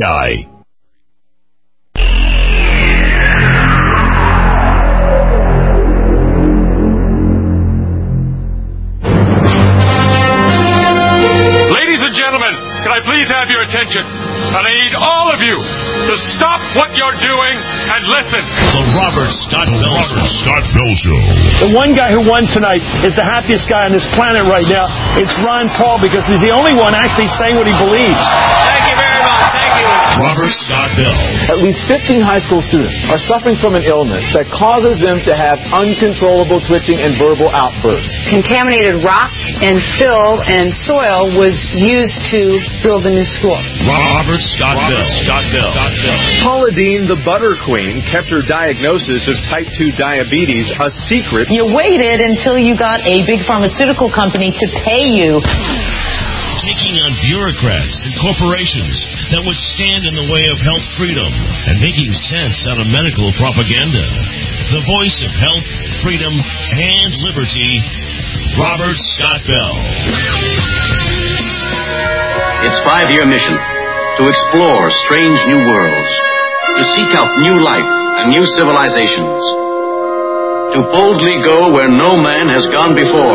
guy. Ladies and gentlemen, can I please have your attention? And I need all of you to stop what you're doing and listen. The Robert Scott Bell Show. The one guy who won tonight is the happiest guy on this planet right now. It's Ron Paul, because he's the only one actually saying what he believes. Thank you very much. Thank you. Robert Scott Bell. At least 15 high school students are suffering from an illness that causes them to have uncontrollable twitching and verbal outbursts. Contaminated rock and fill and soil was used to build the new school. Robert Scott Bell. Paula Deen, the butter queen, kept her diagnosis of type 2 diabetes a secret. You waited until you got a big pharmaceutical company to pay you. Taking on bureaucrats and corporations that would stand in the way of health freedom and making sense out of medical propaganda. The voice of health, freedom, and liberty, Robert Scott Bell. Its 5-year mission: to explore strange new worlds, to seek out new life and new civilizations, to boldly go where no man has gone before.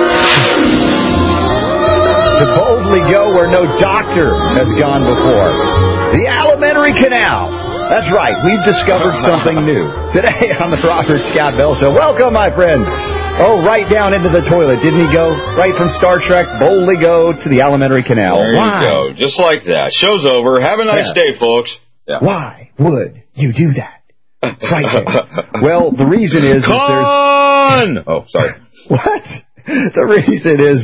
To boldly go where no doctor has gone before. The Alimentary Canal. That's right, we've discovered something new. Today on the Robert Scott Bell Show. Welcome, my friend. Oh, right down into the toilet, didn't he go? Right from Star Trek, boldly go to the Alimentary Canal. There Why? you go, just like that. Show's over. Have a nice day, folks. Yeah. Why would you do that? Right there. Well, the reason is Con! Oh, sorry. What? The reason is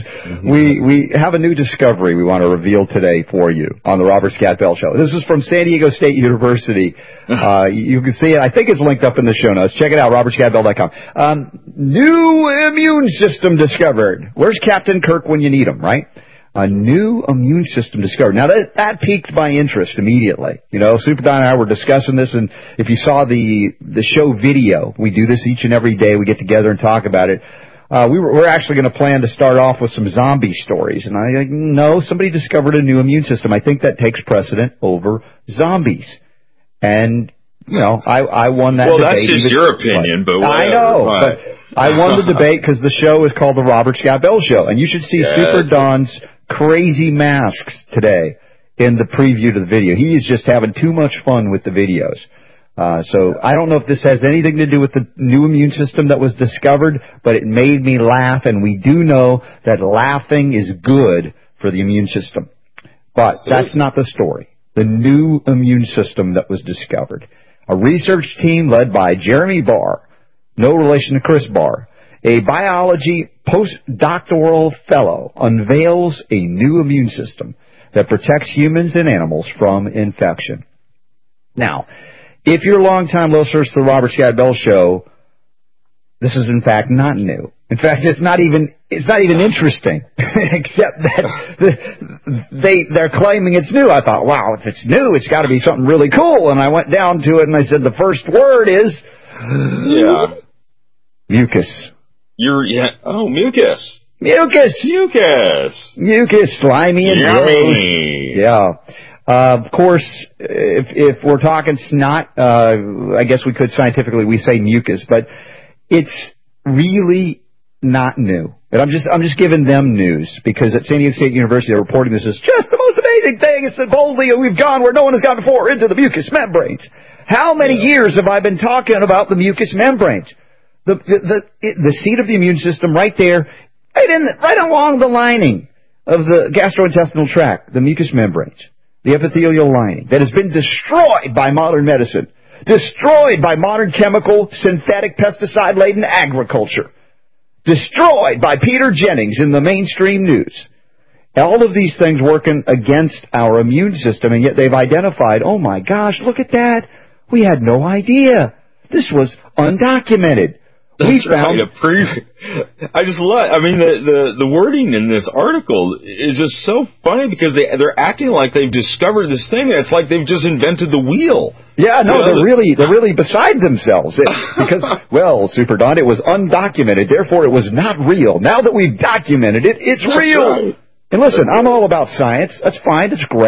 we have a new discovery we want to reveal today for you on the Robert Scott Bell Show. This is from San Diego State University. You can see it. I think it's linked up in the show notes. Check it out, robertscottbell.com. New immune system discovered. Where's Captain Kirk when you need him, right? A new immune system discovered. Now, that piqued my interest immediately. You know, Super Don and I were discussing this, and if you saw the show video, we do this each and every day. We get together and talk about it. We're actually going to plan to start off with some zombie stories. And no, somebody discovered a new immune system. I think that takes precedent over zombies. And, you know, I won that debate. Well, that's just your opinion, but whatever. I know, but I won the debate because the show is called the Robert Scott Bell Show. And you should see Super Don's crazy masks today in the preview to the video. He is just having too much fun with the videos. So I don't know if this has anything to do with the new immune system that was discovered, but it made me laugh, and we do know that laughing is good for the immune system. But that's not the story. The new immune system that was discovered. A research team led by Jeremy Barr, no relation to Chris Barr, a biology postdoctoral fellow, unveils a new immune system that protects humans and animals from infection. Now, if you're longtime listeners to the Robert Scott Bell Show, this is in fact not new. In fact, it's not even interesting, except that they're claiming it's new. I thought, wow, if it's new, it's got to be something really cool. And I went down to it and I said the first word is mucus. Mucus. Mucus, slimy and gross. Yeah. Of course, if we're talking snot, I guess we could scientifically we say mucus, but it's really not new. And I'm just giving them news because at San Diego State University they're reporting this as just the most amazing thing. It's that boldly we've gone where no one has gone before, into the mucous membranes. How many years have I been talking about the mucous membranes? The seat of the immune system right there, right along the lining of the gastrointestinal tract, the mucous membranes. The epithelial lining that has been destroyed by modern medicine, destroyed by modern chemical, synthetic, pesticide-laden agriculture, destroyed by Peter Jennings in the mainstream news. All of these things working against our immune system, and yet they've identified, oh my gosh, look at that. We had no idea. This was undocumented. That's right. I just love. I mean, the wording in this article is just so funny because they're acting like they've discovered this thing. It's like they've just invented the wheel. Yeah, no, they're really beside themselves because, well, Super Don, it was undocumented, therefore it was not real. Now that we've documented it, it's real. Right. And listen, I'm all about science. That's fine. It's great.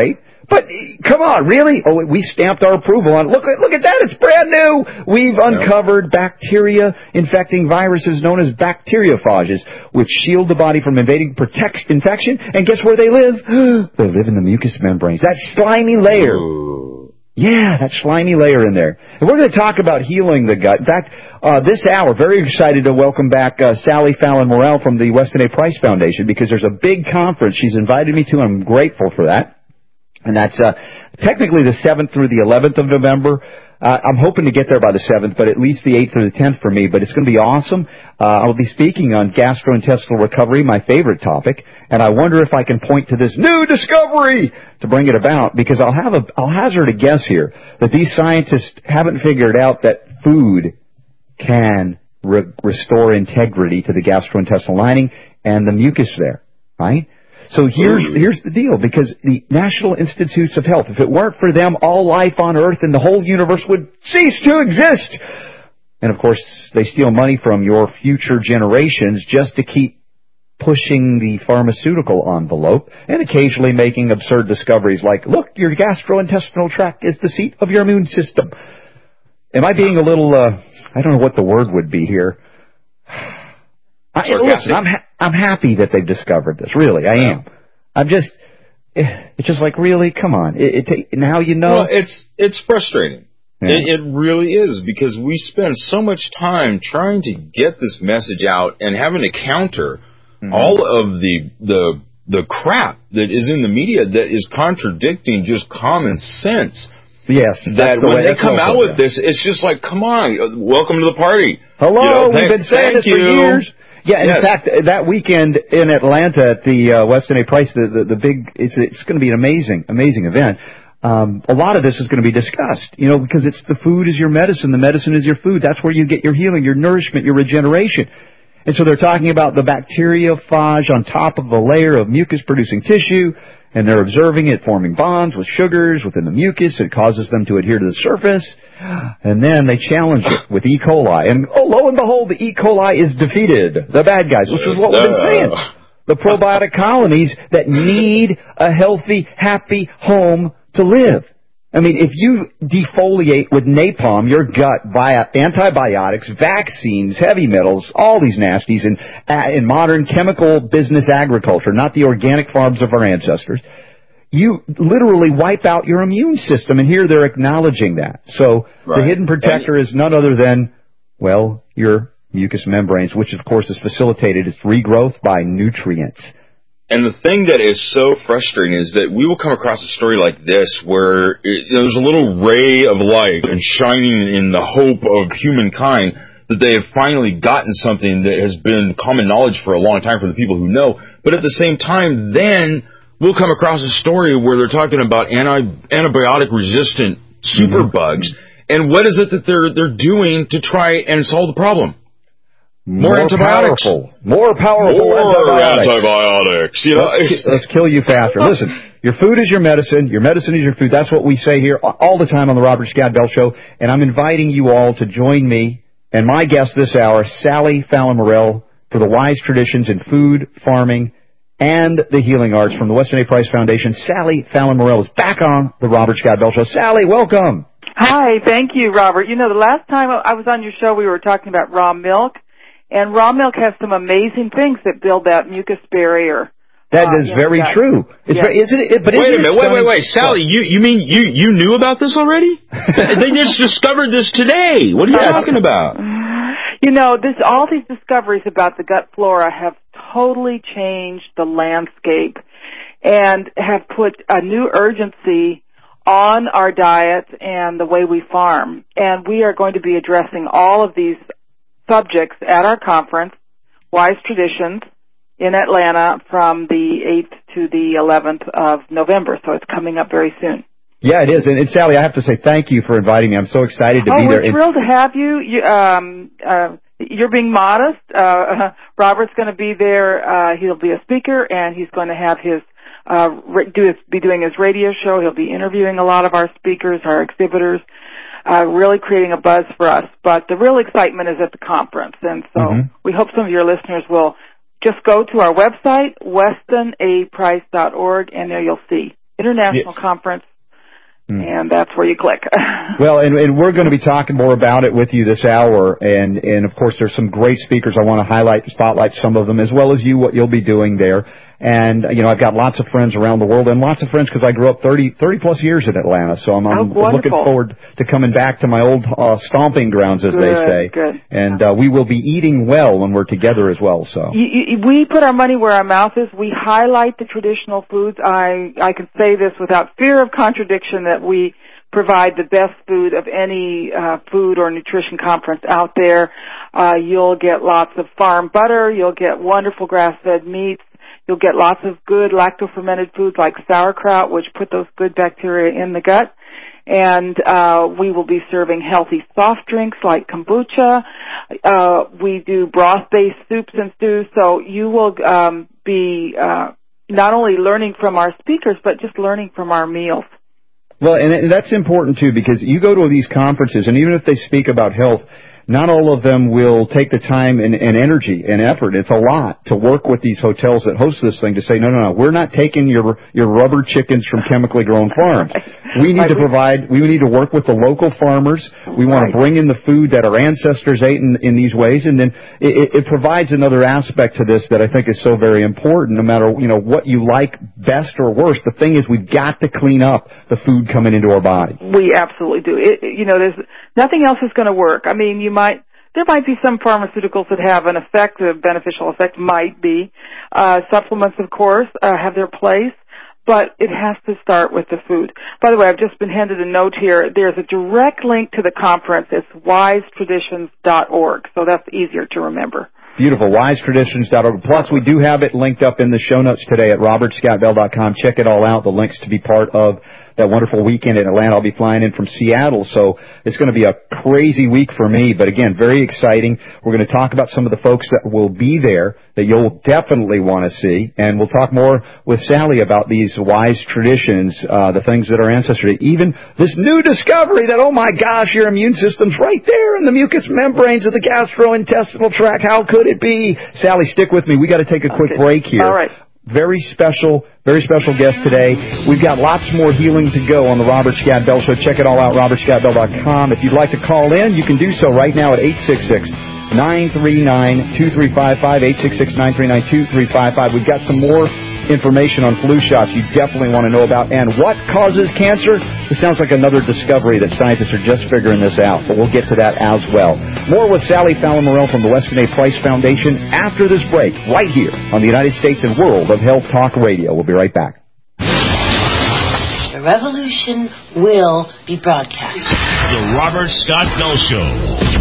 But come on, really? Oh, we stamped our approval on it. Look at that. It's brand new. We've uncovered bacteria infecting viruses known as bacteriophages, which shield the body from invading infection. And guess where they live? They live in the mucous membranes. That slimy layer. Ooh. Yeah, that slimy layer in there. And we're going to talk about healing the gut. In fact, this hour, very excited to welcome back Sally Fallon Morell from the Weston A. Price Foundation, because there's a big conference she's invited me to, and I'm grateful for that. And that's technically the 7th through the 11th of November. I'm hoping to get there by the 7th, but at least the 8th through the 10th for me. But it's going to be awesome. I'll be speaking on gastrointestinal recovery, my favorite topic. And I wonder if I can point to this new discovery to bring it about, because I'll hazard a guess here that these scientists haven't figured out that food can restore integrity to the gastrointestinal lining and the mucus there, right? So here's the deal, because the National Institutes of Health, if it weren't for them, all life on Earth and the whole universe would cease to exist. And of course, they steal money from your future generations just to keep pushing the pharmaceutical envelope and occasionally making absurd discoveries like, look, your gastrointestinal tract is the seat of your immune system. Am I being a little, I don't know what the word would be here. Listen, I'm happy that they've discovered this. Really, I am. It's just like, really, come on. Now you know. Well, it's frustrating. Yeah. It really is, because we spend so much time trying to get this message out and having to counter all of the crap that is in the media that is contradicting just common sense. Yes, that when they come out with this, it's just like, come on, welcome to the party. Hello, we've been saying this for years. Yeah, and in fact, that weekend in Atlanta at the Weston A. Price, the big, it's going to be an amazing event. A lot of this is going to be discussed, because it's the food is your medicine, the medicine is your food. That's where you get your healing, your nourishment, your regeneration. And so they're talking about the bacteriophage on top of a layer of mucus-producing tissue, and they're observing it forming bonds with sugars within the mucus. It causes them to adhere to the surface. And then they challenge it with E. coli. And lo and behold, the E. coli is defeated. The bad guys, which is what we've been saying. The probiotic colonies that need a healthy, happy home to live. I mean, if you defoliate with napalm your gut via antibiotics, vaccines, heavy metals, all these nasties in modern chemical business agriculture, not the organic farms of our ancestors, you literally wipe out your immune system. And here they're acknowledging that. So the hidden protector is none other than, well, your mucous membranes, which of course is facilitated its regrowth by nutrients. And the thing that is so frustrating is that we will come across a story like this where there's a little ray of light and shining in the hope of humankind that they have finally gotten something that has been common knowledge for a long time for the people who know. But at the same time, then we'll come across a story where they're talking about antibiotic-resistant superbugs. And what is it that they're doing to try and solve the problem? More antibiotics. More powerful antibiotics. Let's kill you faster. Listen, your food is your medicine. Your medicine is your food. That's what we say here all the time on the Robert Scott Bell Show. And I'm inviting you all to join me and my guest this hour, Sally Fallon Morell, for the wise traditions in food, farming, and the healing arts from the Weston A. Price Foundation. Sally Fallon Morell is back on the Robert Scott Bell Show. Sally, welcome. Hi, thank you, Robert. The last time I was on your show, we were talking about raw milk. And raw milk has some amazing things that build that mucus barrier. That is very true. It's very, isn't it? But wait a minute. Wait. Sally, you mean you knew about this already? They just discovered this today. What are you talking about? All these discoveries about the gut flora have totally changed the landscape and have put a new urgency on our diet and the way we farm. And we are going to be addressing all of these subjects at our conference, Wise Traditions, in Atlanta from the 8th to the 11th of November. So it's coming up very soon. Yeah, it is. And Sally, I have to say thank you for inviting me. I'm so excited to be there. We're thrilled to have you. You're being modest. Robert's going to be there. He'll be a speaker, and he's going to have be doing his radio show. He'll be interviewing a lot of our speakers, our exhibitors. Really creating a buzz for us. But the real excitement is at the conference. And so we hope some of your listeners will just go to our website, westonaprice.org, and there you'll see International Conference. And that's where you click. Well, and we're going to be talking more about it with you this hour. And of course, there's some great speakers. I want to spotlight some of them, as well as you, what you'll be doing there. And, I've got lots of friends around the world and lots of friends because I grew up 30 plus years in Atlanta. So I'm looking forward to coming back to my old stomping grounds, as they say. Good. And we will be eating well when we're together as well. So we put our money where our mouth is. We highlight the traditional foods. I can say this without fear of contradiction that we provide the best food of any food or nutrition conference out there. You'll get lots of farm butter. You'll get wonderful grass-fed meats. You'll get lots of good lacto-fermented foods like sauerkraut, which put those good bacteria in the gut. And we will be serving healthy soft drinks like kombucha. We do broth-based soups and stews. So you will be not only learning from our speakers, but just learning from our meals. Well, and that's important, too, because you go to these conferences, and even if they speak about health, not all of them will take the time and energy and effort. It's a lot to work with these hotels that host this thing to say, no, we're not taking your rubber chickens from chemically grown farms. We need to we need to work with the local farmers. We want to bring in the food that our ancestors ate in these ways. And then it provides another aspect to this that I think is so very important, no matter, what you like best or worst. The thing is, we've got to clean up the food coming into our body. We absolutely do. There's nothing else is going to work. I mean, there might be some pharmaceuticals that have an effect, a beneficial effect, might be. Supplements, of course, have their place, but it has to start with the food. By the way, I've just been handed a note here. There's a direct link to the conference. It's wisetraditions.org, so that's easier to remember. Beautiful. wisetraditions.org. Plus, we do have it linked up in the show notes today at robertscottbell.com. Check it all out. The links to be part of that wonderful weekend in Atlanta. I'll be flying in from Seattle, so it's going to be a crazy week for me. But again, very exciting. We're going to talk about some of the folks that will be there that you'll definitely want to see. And we'll talk more with Sally about these wise traditions, the things that our ancestors did. Even this new discovery that, oh my gosh, your immune system's right there in the mucous membranes of the gastrointestinal tract. How could it be? Sally, stick with me. We got to take a quick break here. All right. Very special guest today. We've got lots more healing to go on the Robert Scott Bell Show. Check it all out, robertscottbell.com. If you'd like to call in, you can do so right now at 866-939-2355, 866-939-2355. We've got some more information on flu shots you definitely want to know about. And what causes cancer? It sounds like another discovery that scientists are just figuring this out, but we'll get to that as well. More with Sally Fallon-Morell from the Weston A. Price Foundation after this break, right here on the United States and World of Health Talk Radio. We'll be right back. The revolution will be broadcast. The Robert Scott Bell Show.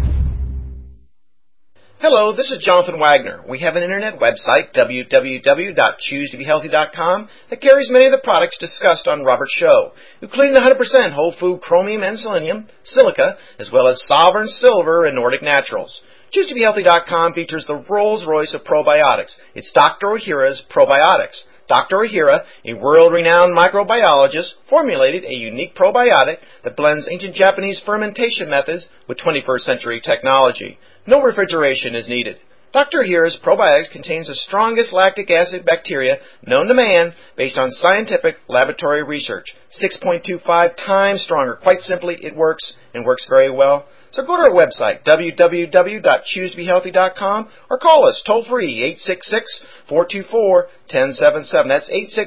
Hello, this is Jonathan Wagner. We have an internet website, www.choosetobehealthy.com, that carries many of the products discussed on Robert's show, including 100% whole food chromium and selenium, silica, as well as Sovereign Silver and Nordic Naturals. ChooseToBeHealthy.com features the Rolls-Royce of probiotics. It's Dr. Ohhira's Probiotics. Dr. Ohhira, a world-renowned microbiologist, formulated a unique probiotic that blends ancient Japanese fermentation methods with 21st century technology. No refrigeration is needed. Dr. Ohhira's probiotics contains the strongest lactic acid bacteria known to man based on scientific laboratory research. 6.25 times stronger. Quite simply, it works and works very well. So go to our website, www.choosetobehealthy.com, or call us toll-free, 866-424-1077. That's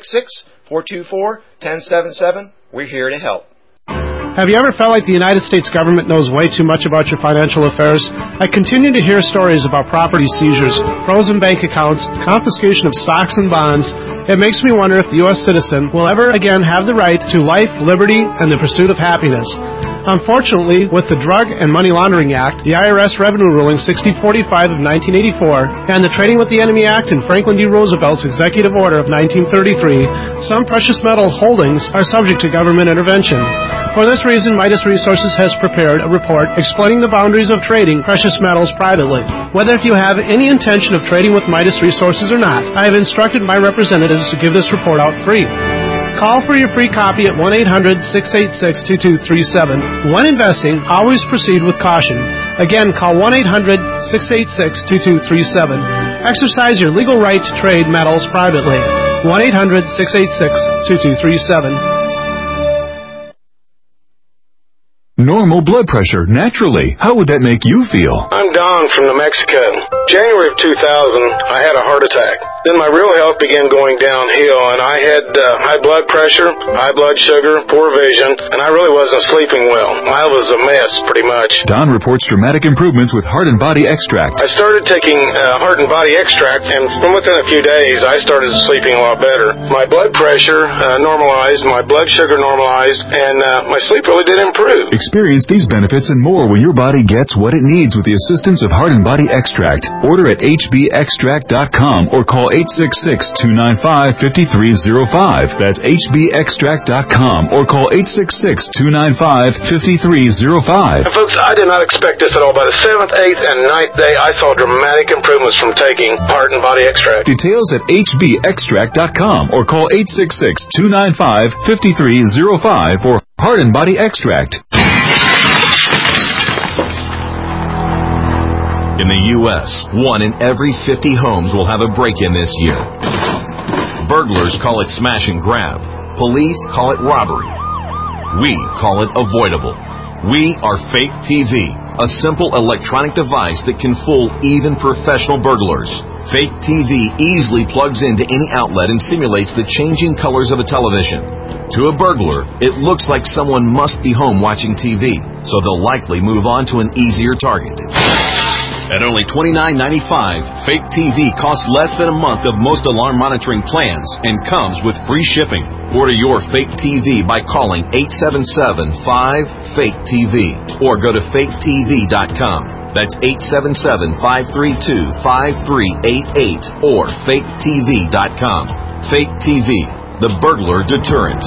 866-424-1077. We're here to help. Have you ever felt like the United States government knows way too much about your financial affairs? I continue to hear stories about property seizures, frozen bank accounts, confiscation of stocks and bonds. It makes me wonder if the U.S. citizen will ever again have the right to life, liberty, and the pursuit of happiness. Unfortunately, with the Drug and Money Laundering Act, the IRS Revenue Ruling 6045 of 1984, and the Trading with the Enemy Act and Franklin D. Roosevelt's Executive Order of 1933, some precious metal holdings are subject to government intervention. For this reason, Midas Resources has prepared a report explaining the boundaries of trading precious metals privately. Whether if you have any intention of trading with Midas Resources or not, I have instructed my representatives to give this report out free. Call for your free copy at 1-800-686-2237. When investing, always proceed with caution. Again, call 1-800-686-2237. Exercise your legal right to trade metals privately. 1-800-686-2237. Normal blood pressure, naturally. How would that make you feel? I'm Don from New Mexico. January of 2000, I had a heart attack. Then my real health began going downhill, and I had high blood pressure, high blood sugar, poor vision, and I really wasn't sleeping well. I was a mess, pretty much. Don reports dramatic improvements with Heart and Body Extract. I started taking Heart and Body Extract, and from within a few days, I started sleeping a lot better. My blood pressure normalized, my blood sugar normalized, and my sleep really did improve. Experience these benefits and more when your body gets what it needs with the assistance of Heart and Body Extract. Order at hbextract.com or call 866-295-5305. That's hbextract.com or call 866-295-5305. And folks, I did not expect this at all. By the 7th, 8th, and 9th day, I saw dramatic improvements from taking Heart and Body Extract. Details at hbextract.com or call 866-295-5305 for Heart and Body Extract. In the U.S., 1 in every 50 homes will have a break-in this year. Burglars call it smash and grab. Police call it robbery. We call it avoidable. We are Fake TV, a simple electronic device that can fool even professional burglars. Fake TV easily plugs into any outlet and simulates the changing colors of a television. To a burglar, it looks like someone must be home watching TV, so they'll likely move on to an easier target. At only $29.95, Fake TV costs less than a month of most alarm monitoring plans and comes with free shipping. Order your Fake TV by calling 877-5-FAKE-TV or go to faketv.com. That's 877-532-5388 or faketv.com. Fake TV, the burglar deterrent.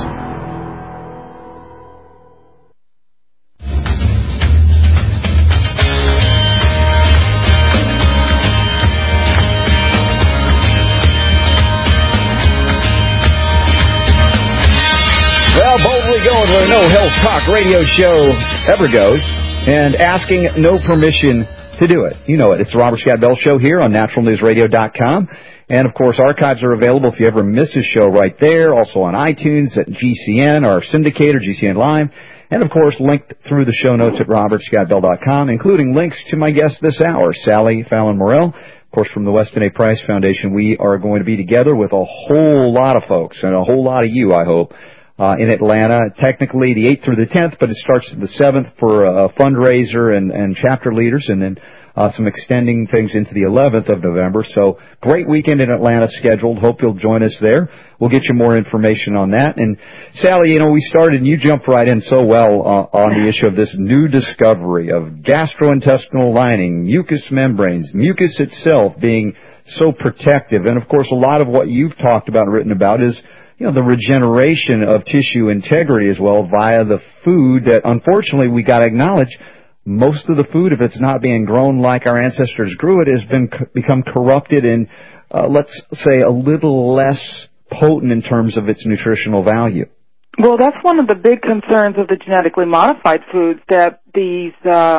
Well, boldly going where no health talk radio show ever goes and asking no permission to do it. You know it. It's the Robert Scott Bell Show here on naturalnewsradio.com. And, of course, archives are available if you ever miss a show right there. Also on iTunes at GCN, our syndicator, GCN Live. And, of course, linked through the show notes at robertscottbell.com, including links to my guest this hour, Sally Fallon Morell. Of course, from the Weston A. Price Foundation, we are going to be together with a whole lot of folks and a whole lot of you, I hope. In Atlanta, technically the 8th through the 10th, but it starts the 7th for a fundraiser and chapter leaders, and then some extending things into the 11th of November. So great weekend in Atlanta scheduled. Hope you'll join us there. We'll get you more information on that. And Sally, you know, we started and you jumped right in so well on the issue of this new discovery of gastrointestinal lining, mucous membranes, mucus itself being so protective. And of course, a lot of what you've talked about and written about is, you know, the regeneration of tissue integrity as well via the food that, unfortunately, we got to acknowledge most of the food, if it's not being grown like our ancestors grew it, has become corrupted and, let's say, a little less potent in terms of its nutritional value. Well, that's one of the big concerns of the genetically modified foods, that these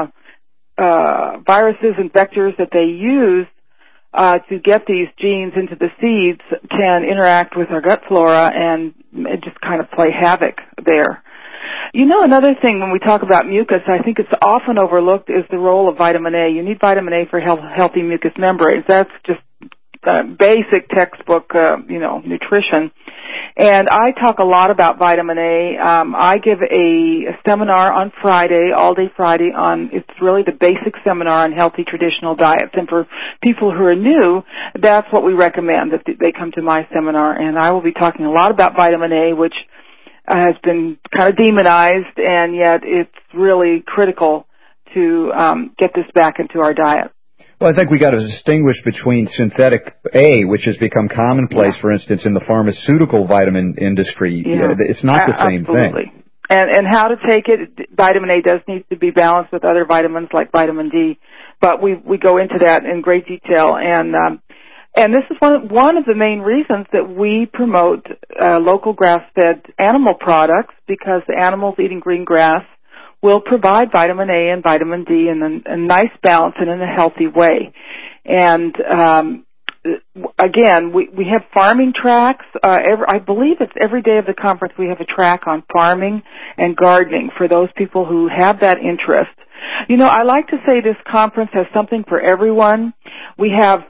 viruses and vectors that they use to get these genes into the seeds can interact with our gut flora and just kind of play havoc there. You know, another thing when we talk about mucus, I think it's often overlooked, is the role of vitamin A. You need vitamin A for healthy mucous membranes. That's just basic textbook, nutrition. And I talk a lot about vitamin A. I give a seminar on Friday, all day Friday, it's really the basic seminar on healthy traditional diets. And for people who are new, that's what we recommend, that they come to my seminar. And I will be talking a lot about vitamin A, which has been kind of demonized, and yet it's really critical to get this back into our diet. Well, I think we got to distinguish between synthetic A, which has become commonplace, for instance, in the pharmaceutical vitamin industry. Yeah. It's not the same thing. And how to take it, vitamin A does need to be balanced with other vitamins like vitamin D, but we go into that in great detail. And this is one of the main reasons that we promote local grass-fed animal products, because the animals eating green grass will provide vitamin A and vitamin D in a nice balance and in a healthy way. And again, we have farming tracks. I believe it's every day of the conference we have a track on farming and gardening for those people who have that interest. You know, I like to say this conference has something for everyone. We have,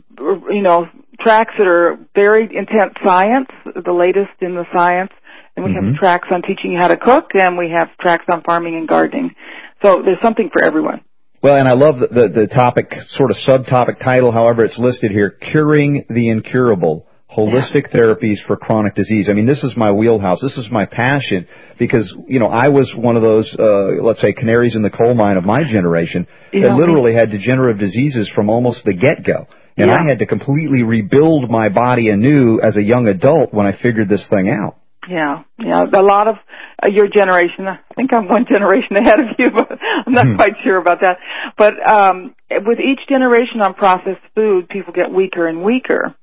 tracks that are very intense science, the latest in the science, and we have tracks on teaching you how to cook, and we have tracks on farming and gardening. So there's something for everyone. Well, and I love the topic, sort of subtopic title, however it's listed here, Curing the Incurable, Holistic Therapies for Chronic Disease. I mean, this is my wheelhouse. This is my passion because, I was one of those, let's say, canaries in the coal mine of my generation that literally had degenerative diseases from almost the get-go. And I had to completely rebuild my body anew as a young adult when I figured this thing out. Yeah. A lot of your generation, I think I'm one generation ahead of you, but I'm not quite sure about that. But with each generation on processed food, people get weaker and weaker.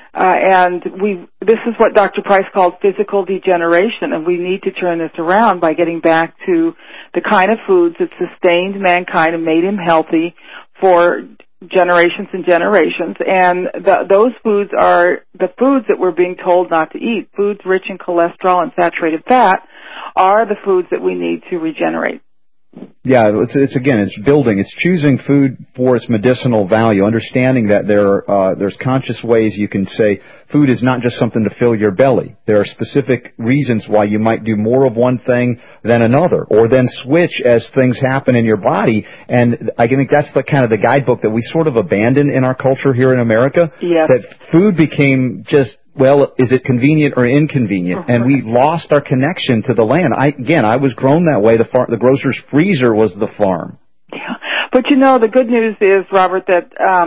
This is what Dr. Price called physical degeneration, and we need to turn this around by getting back to the kind of foods that sustained mankind and made him healthy for generations and generations. And those foods are the foods that we're being told not to eat. Foods rich in cholesterol and saturated fat are the foods that we need to regenerate. Yeah, it's building. It's choosing food for its medicinal value, understanding that there's conscious ways you can say food is not just something to fill your belly. There are specific reasons why you might do more of one thing than another, or then switch as things happen in your body. And I think that's the kind of the guidebook that we sort of abandoned in our culture here in America. Yes. That food became just, well, is it convenient or inconvenient? And we lost our connection to the land. I was grown that way. The grocer's freezer was the farm. Yeah. But the good news is, Robert, that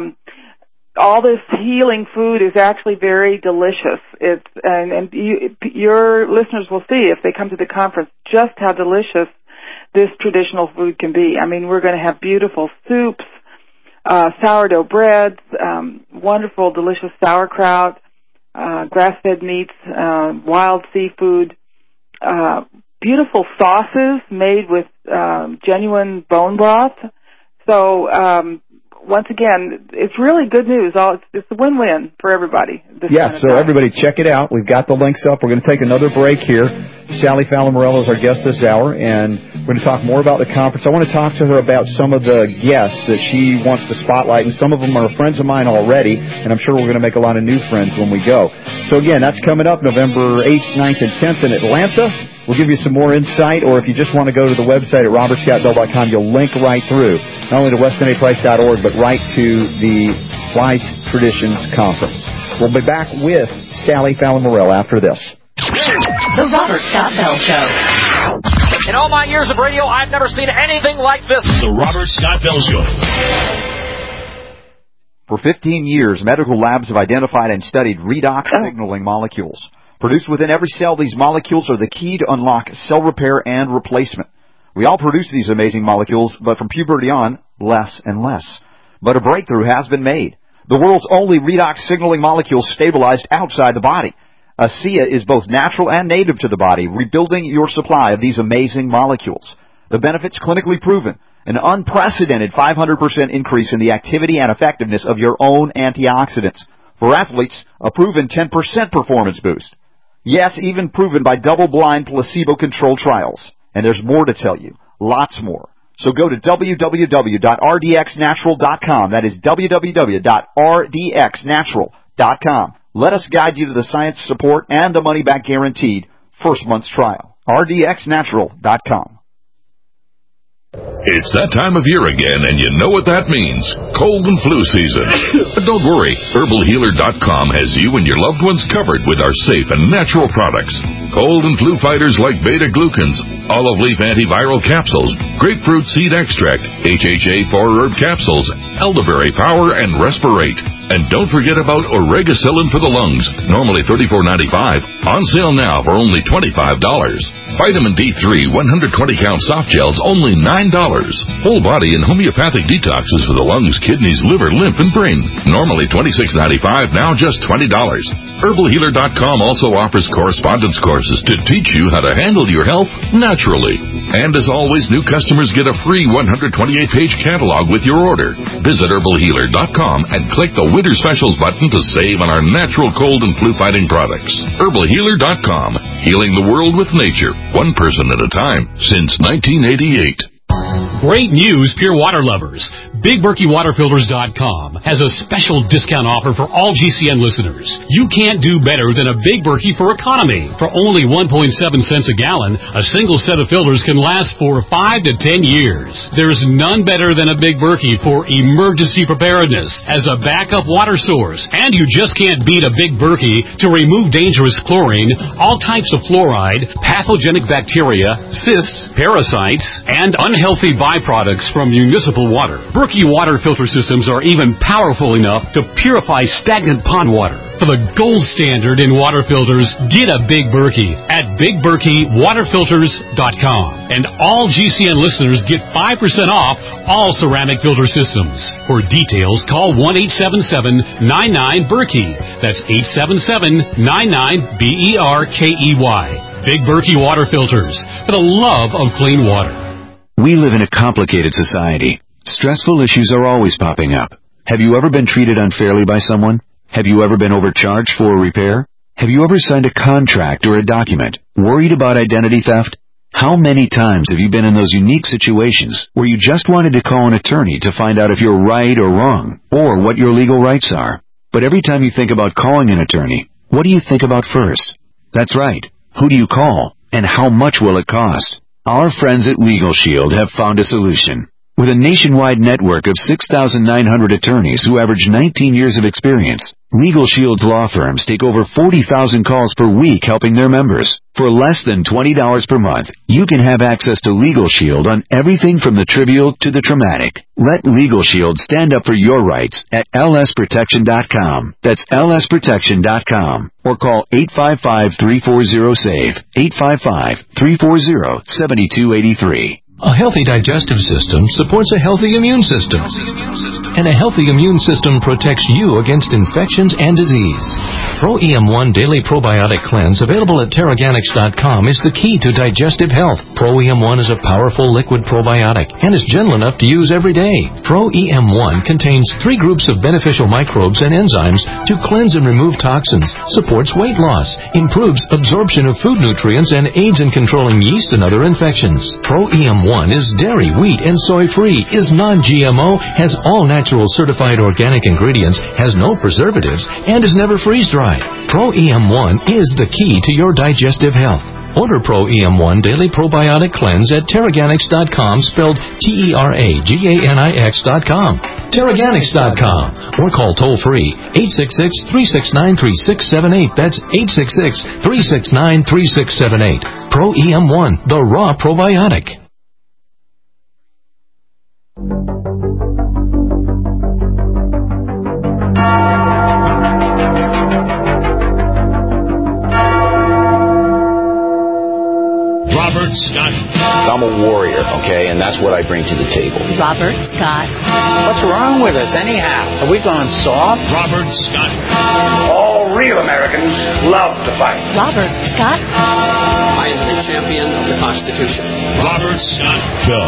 all this healing food is actually very delicious. Your listeners will see if they come to the conference just how delicious this traditional food can be. I mean, we're going to have beautiful soups, sourdough breads, wonderful, delicious sauerkraut, grass-fed meats, wild seafood, beautiful sauces made with genuine bone broth. So, once again, it's really good news. It's a win-win for everybody. Everybody check it out. We've got the links up. We're going to take another break here. Sally Fallon Morello is our guest this hour, and we're going to talk more about the conference. I want to talk to her about some of the guests that she wants to spotlight, and some of them are friends of mine already, and I'm sure we're going to make a lot of new friends when we go. So, again, that's coming up November 8th, 9th, and 10th in Atlanta. We'll give you some more insight, or if you just want to go to the website at robertscottbell.com, you'll link right through, not only to westonprice.org, but right to the Price Traditions Conference. We'll be back with Sally Fallon Morello after this. The Robert Scott Bell Show. In all my years of radio, I've never seen anything like this. The Robert Scott Bell Show. For 15 years, medical labs have identified and studied redox signaling molecules. Produced within every cell, these molecules are the key to unlock cell repair and replacement. We all produce these amazing molecules, but from puberty on, less and less. But a breakthrough has been made. The world's only redox signaling molecule stabilized outside the body. ASEA is both natural and native to the body, rebuilding your supply of these amazing molecules. The benefits clinically proven. An unprecedented 500% increase in the activity and effectiveness of your own antioxidants. For athletes, a proven 10% performance boost. Yes, even proven by double-blind placebo-controlled trials. And there's more to tell you. Lots more. So go to www.rdxnatural.com. That is www.rdxnatural.com. Let us guide you to the science support and the money-back guaranteed first month's trial. rdxnatural.com. It's that time of year again, and you know what that means. Cold and flu season. But don't worry, HerbalHealer.com has you and your loved ones covered with our safe and natural products. Cold and flu fighters like beta-glucans, olive leaf antiviral capsules, grapefruit seed extract, HHA 4-herb capsules, elderberry power, and Respirate. And don't forget about Oregacillin for the lungs, normally $34.95, on sale now for only $25. Vitamin D3 120-count soft gels, only $9. Whole body and homeopathic detoxes for the lungs, kidneys, liver, lymph, and brain, normally $26.95, now just $20. HerbalHealer.com also offers correspondence courses to teach you how to handle your health naturally. And as always, new customers get a free 128-page catalog with your order. Visit HerbalHealer.com and click the Winter Specials button to save on our natural cold and flu-fighting products. HerbalHealer.com, healing the world with nature, one person at a time, since 1988. Great news, Pure Water lovers. BigBerkeyWaterFilters.com has a special discount offer for all GCN listeners. You can't do better than a Big Berkey for economy. For only 1.7 cents a gallon, a single set of filters can last for 5 to 10 years. There's none better than a Big Berkey for emergency preparedness as a backup water source. And you just can't beat a Big Berkey to remove dangerous chlorine, all types of fluoride, pathogenic bacteria, cysts, parasites, and unhealthy byproducts from municipal water. Berkey water filter systems are even powerful enough to purify stagnant pond water. For the gold standard in water filters, get a Big Berkey at BigBerkeyWaterFilters.com. And all GCN listeners get 5% off all ceramic filter systems. For details, call 1-877-99-BERKEY. That's 877-99-BERKEY. Big Berkey Water Filters, for the love of clean water. We live in a complicated society. Stressful issues are always popping up. Have you ever been treated unfairly by someone? Have you ever been overcharged for a repair? Have you ever signed a contract or a document worried about identity theft? How many times have you been in those unique situations where you just wanted to call an attorney to find out if you're right or wrong, or what your legal rights are? But every time you think about calling an attorney, what do you think about first? That's right. Who do you call, and how much will it cost? Our friends at Legal Shield have found a solution. With a nationwide network of 6,900 attorneys who average 19 years of experience, Legal Shield's law firms take over 40,000 calls per week helping their members. For less than $20 per month, you can have access to Legal Shield on everything from the trivial to the traumatic. Let Legal Shield stand up for your rights at lsprotection.com. That's lsprotection.com. Or call 855-340-SAVE, 855-340-7283. A healthy digestive system supports a healthy immune system. And a healthy immune system protects you against infections and disease. Pro EM1 Daily Probiotic Cleanse, available at Teraganix.com, is the key to digestive health. Pro EM1 is a powerful liquid probiotic and is gentle enough to use every day. Pro EM1 contains 3 groups of beneficial microbes and enzymes to cleanse and remove toxins, supports weight loss, improves absorption of food nutrients, and aids in controlling yeast and other infections. Pro EM1 is dairy, wheat, and soy-free, is non-GMO, has all natural certified organic ingredients, has no preservatives, and is never freeze-dried. Pro EM1 is the key to your digestive health. Order Pro EM1 Daily Probiotic Cleanse at Teraganix.com, spelled Teraganix.com. Teraganix.com. Or call toll-free 866-369-3678. That's 866-369-3678. Pro EM1, the raw probiotic. Robert Scott. I'm a warrior, okay, and that's what I bring to the table. Robert Scott. What's wrong with us, anyhow? Have we gone soft? Robert Scott. All real Americans love to fight. Robert Scott. I am the champion of the Constitution. Robert Scott. Go.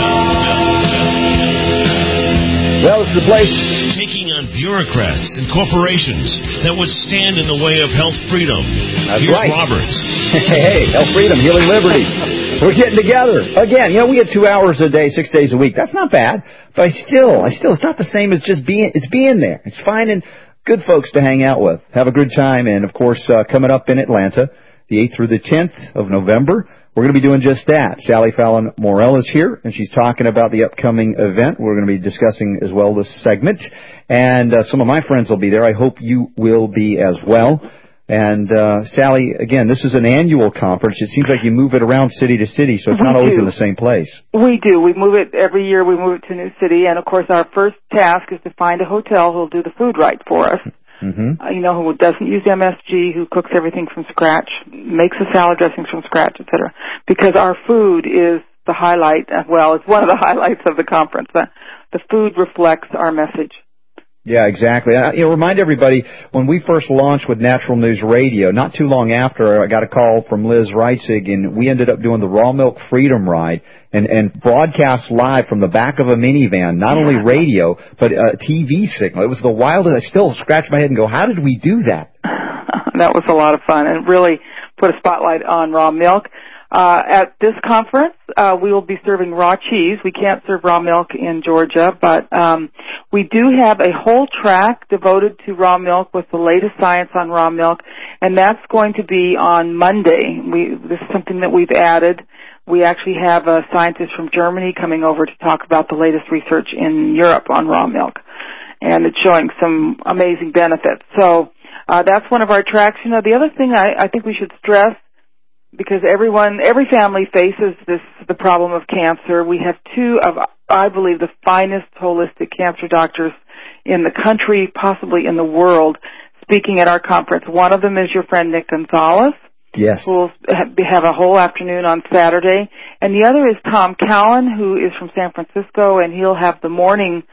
Well, this is the place. Taking on bureaucrats and corporations that would stand in the way of health freedom. That's Here's right. Robert. Hey, health freedom, healing liberty. We're getting together. Again, we get 2 hours a day, 6 days a week. That's not bad. But I still, it's not the same as just being there. It's finding good folks to hang out with, have a good time. And, of course, coming up in Atlanta, the 8th through the 10th of November, we're going to be doing just that. Sally Fallon Morell is here, and she's talking about the upcoming event. We're going to be discussing as well this segment. And some of my friends will be there. I hope you will be as well. And, Sally, again, this is an annual conference. It seems like you move it around city to city, so it's not always in the same place. We do. We move it every year. We move it to a new city. And, of course, our first task is to find a hotel who will do the food right for us. Mm-hmm. Who doesn't use MSG, who cooks everything from scratch, makes the salad dressings from scratch, etc. Because our food is the highlight. Well, it's one of the highlights of the conference. The food reflects our message. Yeah, exactly. Remind everybody, when we first launched with Natural News Radio, not too long after, I got a call from Liz Reitzig, and we ended up doing the Raw Milk Freedom Ride and broadcast live from the back of a minivan, not only radio, but a TV signal. It was the wildest. I still scratch my head and go, how did we do that? That was a lot of fun, and really put a spotlight on raw milk. At this conference, we will be serving raw cheese. We can't serve raw milk in Georgia, but we do have a whole track devoted to raw milk with the latest science on raw milk, and that's going to be on Monday. This is something that we've added. We actually have a scientist from Germany coming over to talk about the latest research in Europe on raw milk, and it's showing some amazing benefits. So that's one of our tracks. The other thing I think we should stress, because every family faces the problem of cancer. We have two of, I believe, the finest holistic cancer doctors in the country, possibly in the world, speaking at our conference. One of them is your friend Nick Gonzalez. Yes. Who will have a whole afternoon on Saturday. And the other is Tom Cowan, who is from San Francisco, and he'll have the morning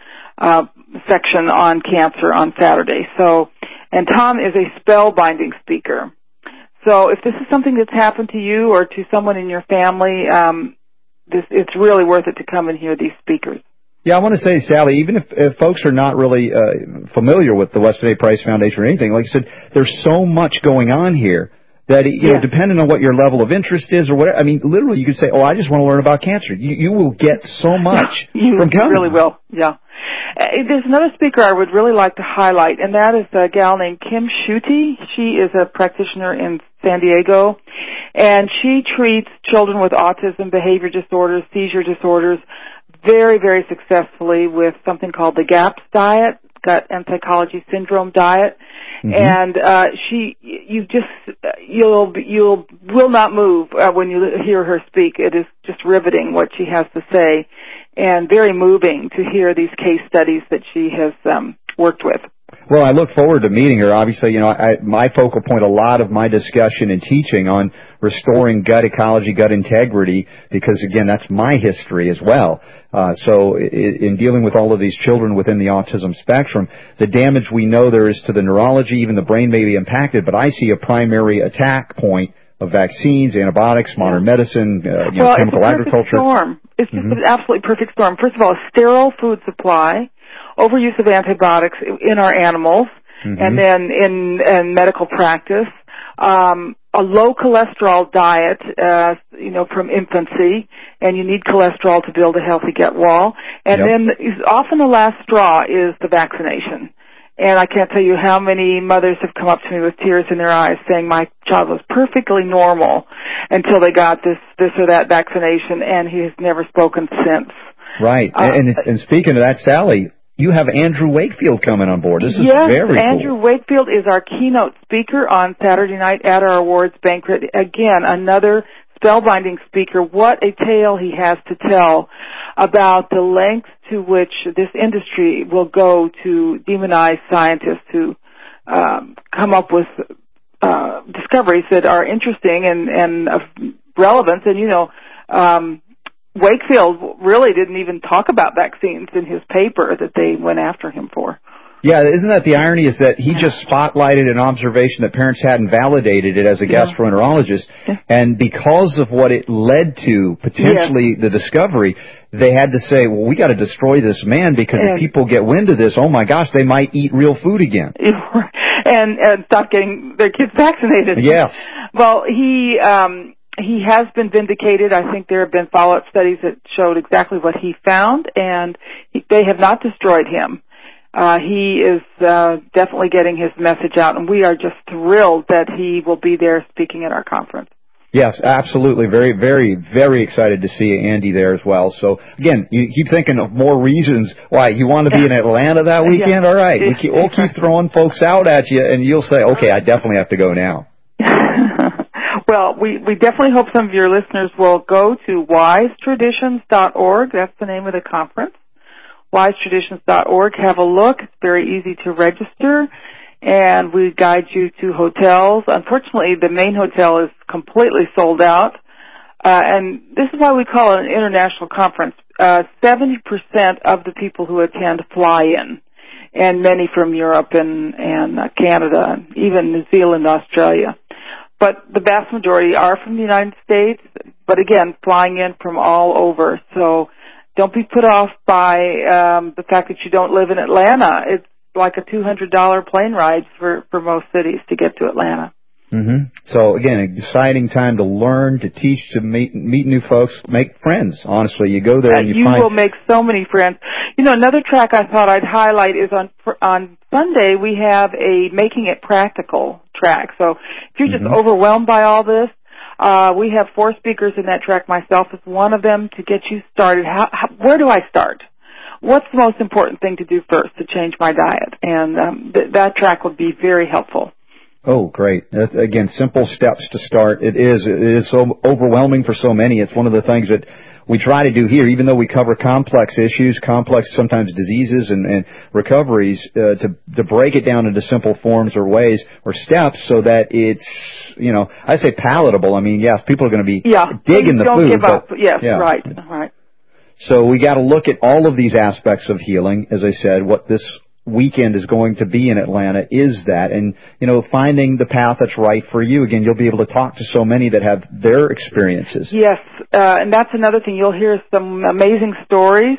section on cancer on Saturday. And Tom is a spellbinding speaker. So if this is something that's happened to you or to someone in your family, it's really worth it to come and hear these speakers. Yeah, I want to say, Sally, even if folks are not really familiar with the Weston A. Price Foundation or anything, like I said, there's so much going on here that, depending on what your level of interest is or whatever, I mean, literally you could say, I just want to learn about cancer. You will get so much from coming. You really will, yeah. There's another speaker I would really like to highlight, and that is a gal named Kim Schutte. She is a practitioner in San Diego, and she treats children with autism, behavior disorders, seizure disorders very, very successully with something called the GAPS diet, Gut and Psychology Syndrome diet. Mm-hmm. And you will not move when you hear her speak. It is just riveting what she has to say, and very moving to hear these case studies that she has worked with. Well, I look forward to meeting her. Obviously, my focal point, a lot of my discussion and teaching on restoring gut ecology, gut integrity, because, again, that's my history as well. So in dealing with all of these children within the autism spectrum, the damage we know there is to the neurology, even the brain may be impacted, but I see a primary attack point of vaccines, antibiotics, modern medicine, chemical agriculture. It's just an absolutely perfect storm. First of all, a sterile food supply, overuse of antibiotics in our animals, and then in medical practice, a low cholesterol diet, from infancy, and you need cholesterol to build a healthy gut wall. And then often the last straw is the vaccination. And I can't tell you how many mothers have come up to me with tears in their eyes saying my child was perfectly normal until they got this or that vaccination, and he has never spoken since. Right. And speaking of that, Sally, you have Andrew Wakefield coming on board. This is very cool. Andrew Wakefield is our keynote speaker on Saturday night at our awards banquet. Again, another spellbinding speaker. What a tale he has to tell about the lengths to which this industry will go to demonize scientists who come up with discoveries that are interesting and of relevance. And, Wakefield really didn't even talk about vaccines in his paper that they went after him for. Yeah, isn't that the irony, is that he just spotlighted an observation that parents hadn't validated it as a gastroenterologist, and because of what it led to, potentially the discovery, they had to say, well, we got to destroy this man, because if people get wind of this, oh my gosh, they might eat real food again. And stop getting their kids vaccinated. Yeah. Well, he has been vindicated. I think there have been follow-up studies that showed exactly what he found, and they have not destroyed him. He is definitely getting his message out, and we are just thrilled that he will be there speaking at our conference. Yes, absolutely. Very, very, very excited to see Andy there as well. So, again, you keep thinking of more reasons why you want to be in Atlanta that weekend. All right, we'll keep throwing folks out at you, and you'll say, okay, I definitely have to go now. Well, we definitely hope some of your listeners will go to wisetraditions.org. That's the name of the conference. wisetraditions.org. Have a look. It's very easy to register, and we guide you to hotels. Unfortunately, the main hotel is completely sold out, and this is why we call it an international conference. 70% of the people who attend fly in. and many from Europe and Canada, even New Zealand, Australia. But the vast majority are from the United States, but again, flying in from all over. So don't be put off by the fact that you don't live in Atlanta. It's like a $200 plane ride for most cities to get to Atlanta. Mm-hmm. So again, an exciting time to learn, to teach, to meet new folks, make friends. Honestly, you go there and you will make so many friends. You know, another track I thought I'd highlight is on Sunday we have a Making It Practical track. So if you're just overwhelmed by all this, we have 4 speakers in that track. Myself is one of them to get you started. Where do I start? What's the most important thing to do first to change my diet? And that track would be very helpful. Oh, great. Again, simple steps to start. It is so overwhelming for so many. It's one of the things that we try to do here, even though we cover complex issues, complex sometimes diseases and recoveries, to break it down into simple forms or ways or steps so that it's, you know, I say palatable. I mean, yes, people are going to be digging the food. Don't give up. Yes, right. So we got to look at all of these aspects of healing. As I said, what this weekend is going to be in Atlanta is that, and you know, finding the path that's right for you. Again, you'll be able to talk to so many that have their experiences. Yes, and that's another thing. You'll hear some amazing stories.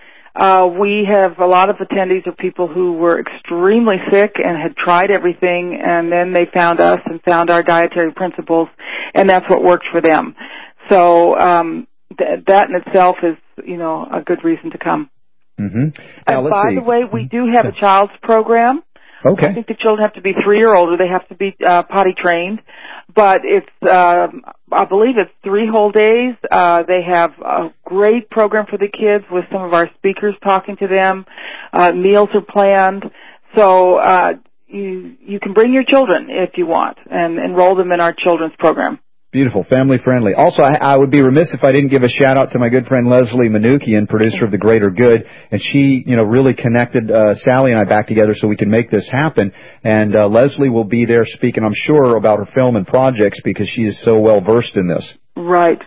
We have a lot of attendees of people who were extremely sick and had tried everything, and then they found us and found our dietary principles, and that's what worked for them. So that in itself is, you know, a good reason to come. Mm-hmm. Now, and by the way, we do have a child's program. Okay. I think the children have to be 3 or older. They have to be potty trained. But it's, I believe it's 3 whole days. They have a great program for the kids with some of our speakers talking to them. Meals are planned. So you can bring your children if you want and enroll them in our children's program. Beautiful, family friendly. Also, I would be remiss if I didn't give a shout out to my good friend Leslie Manukian, producer of The Greater Good, and she, you know, really connected Sally and I back together so we can make this happen. And Leslie will be there speaking, I'm sure, about her film and projects because she is so well versed in this. Right.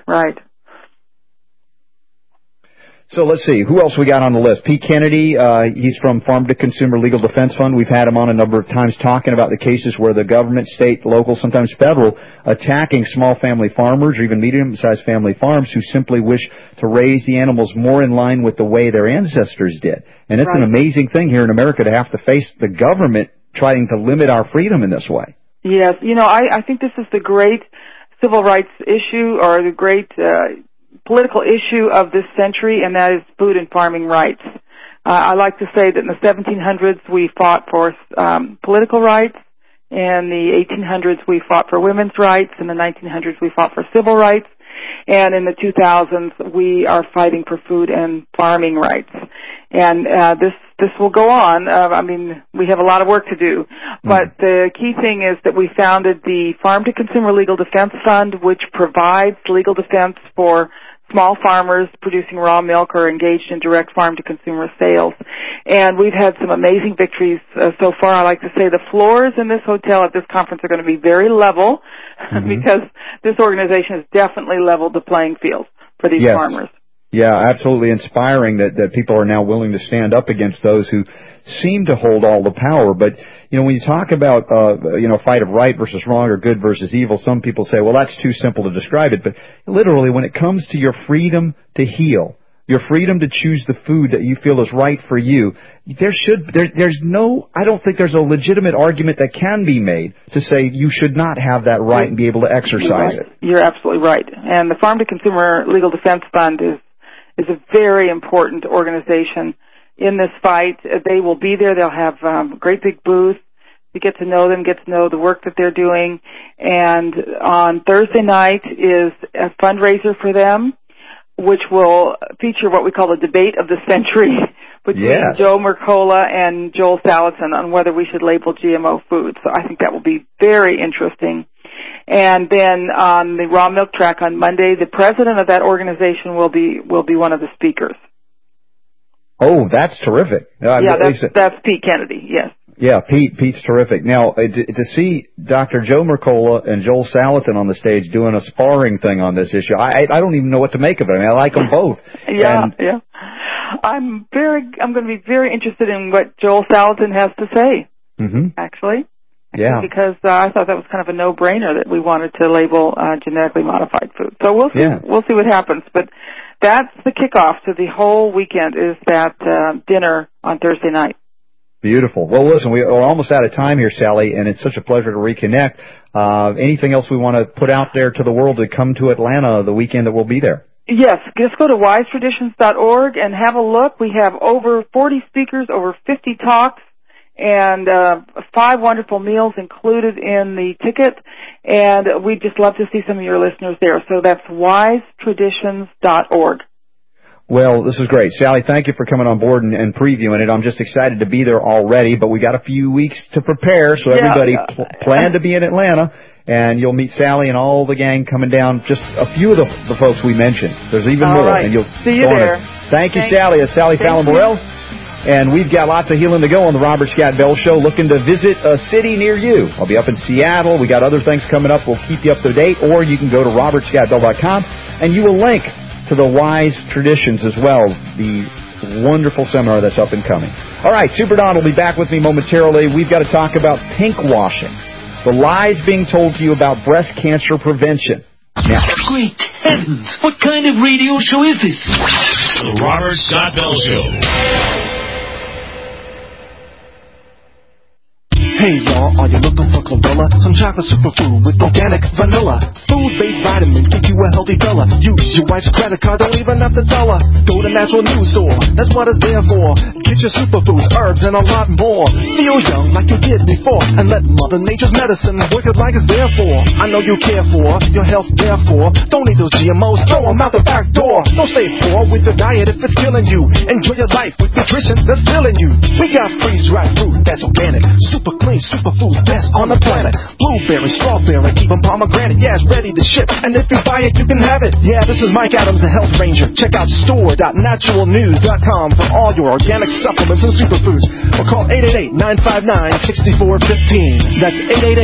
So let's see, who else we got on the list? Pete Kennedy, he's from Farm to Consumer Legal Defense Fund. We've had him on a number of times talking about the cases where the government, state, local, sometimes federal, attacking small family farmers or even medium-sized family farms who simply wish to raise the animals more in line with the way their ancestors did. And it's an amazing thing here in America to have to face the government trying to limit our freedom in this way. Yes, you know, I think this is the great civil rights issue or the great political issue of this century, and that is food and farming rights. I like to say that in the 1700s we fought for political rights, in the 1800s we fought for women's rights, in the 1900s we fought for civil rights, and in the 2000s we are fighting for food and farming rights. And this will go on. I mean, we have a lot of work to do, but the key thing is that we founded the Farm to Consumer Legal Defense Fund, which provides legal defense for small farmers producing raw milk or engaged in direct farm-to-consumer sales. And we've had some amazing victories so far. I like to say the floors in this hotel at this conference are going to be very level because this organization has definitely leveled the playing field for these farmers. Yeah, absolutely inspiring that people are now willing to stand up against those who seem to hold all the power. But, you know, when you talk about, fight of right versus wrong or good versus evil, some people say, well, that's too simple to describe it. But literally, when it comes to your freedom to heal, your freedom to choose the food that you feel is right for you, I don't think there's a legitimate argument that can be made to say you should not have that right and be able to exercise it. You're absolutely right. And the Farm to Consumer Legal Defense Fund is a very important organization in this fight. They will be there. They'll have a great big booth to get to know them, get to know the work that they're doing. And on Thursday night is a fundraiser for them, which will feature what we call the debate of the century between Joe Mercola and Joel Salatin on whether we should label GMO food. So I think that will be very interesting. And then on the raw milk track on Monday, the president of that organization will be one of the speakers. Oh, that's terrific. That's Pete Kennedy, yes. Yeah, Pete's terrific. Now, to see Dr. Joe Mercola and Joel Salatin on the stage doing a sparring thing on this issue, I don't even know what to make of it. I mean, I like them both. Yeah. I'm going to be very interested in what Joel Salatin has to say. Actually, yeah, because I thought that was kind of a no-brainer that we wanted to label genetically modified food. So we'll see. Yeah. We'll see what happens. But that's the kickoff to the whole weekend. Is that dinner on Thursday night? Beautiful. Well, listen, we're almost out of time here, Sally, and it's such a pleasure to reconnect. Anything else we want to put out there to the world to come to Atlanta the weekend that we'll be there? Yes, just go to wisetraditions.org and have a look. We have over 40 speakers, over 50 talks, and 5 wonderful meals included in the ticket. And we'd just love to see some of your listeners there. So that's wisetraditions.org. Well, this is great. Sally, thank you for coming on board and previewing it. I'm just excited to be there already, but we got a few weeks to prepare, so everybody plan to be in Atlanta, and you'll meet Sally and all the gang coming down, just a few of the folks we mentioned. There's even more. Right. And you'll see you there. Thank you, Sally. It's Sally Fallon-Burrell. And we've got lots of healing to go on the Robert Scott Bell Show, looking to visit a city near you. I'll be up in Seattle. We got other things coming up. We'll keep you up to date, or you can go to robertscottbell.com, and you will link to the Wise Traditions as well, the wonderful seminar that's up and coming. All right, Super Don will be back with me momentarily. We've got to talk about pink washing, the lies being told to you about breast cancer prevention. Now, great heavens, what kind of radio show is this? The Robert Scott Bell Show. Hey y'all, are you looking for chlorella? Some chocolate superfood with organic vanilla. Food-based vitamins give you a healthy fella. Use your wife's credit card, don't even have to tell her. Go to Natural News Store, that's what it's there for. Get your superfoods, herbs, and a lot more. Feel young like you did before, and let Mother Nature's medicine work it like it's there for. I know you care for your health, therefore. Don't eat those GMOs, throw them out the back door. Don't stay poor with your diet if it's killing you. Enjoy your life with nutrition that's filling you. We got freeze-dried fruit that's organic, super clean, superfood, best on the planet. Blueberry, strawberry, even pomegranate. Yeah, it's ready to ship, and if you buy it, you can have it. Yeah, this is Mike Adams, the Health Ranger. Check out store.naturalnews.com for all your organic supplements and superfoods. Or call 888-959-6415. That's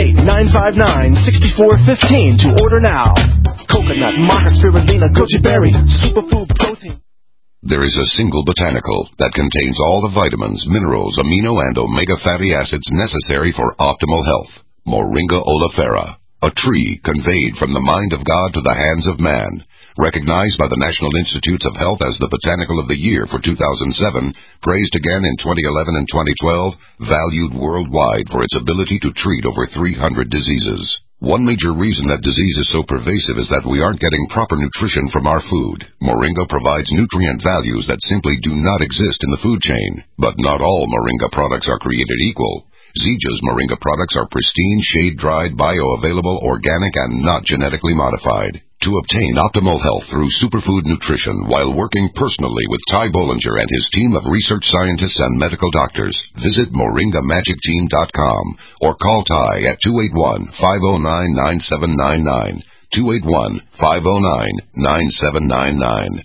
888-959-6415 to order now. Coconut, maca, spirulina, goji berry, superfood protein. There is a single botanical that contains all the vitamins, minerals, amino and omega fatty acids necessary for optimal health. Moringa oleifera, a tree conveyed from the mind of God to the hands of man. Recognized by the National Institutes of Health as the Botanical of the Year for 2007, praised again in 2011 and 2012, valued worldwide for its ability to treat over 300 diseases. One major reason that disease is so pervasive is that we aren't getting proper nutrition from our food. Moringa provides nutrient values that simply do not exist in the food chain. But not all Moringa products are created equal. Zija's Moringa products are pristine, shade-dried, bioavailable, organic, and not genetically modified. To obtain optimal health through superfood nutrition while working personally with Ty Bollinger and his team of research scientists and medical doctors, visit MoringaMagicTeam.com or call Ty at 281-509-9799. 281-509-9799.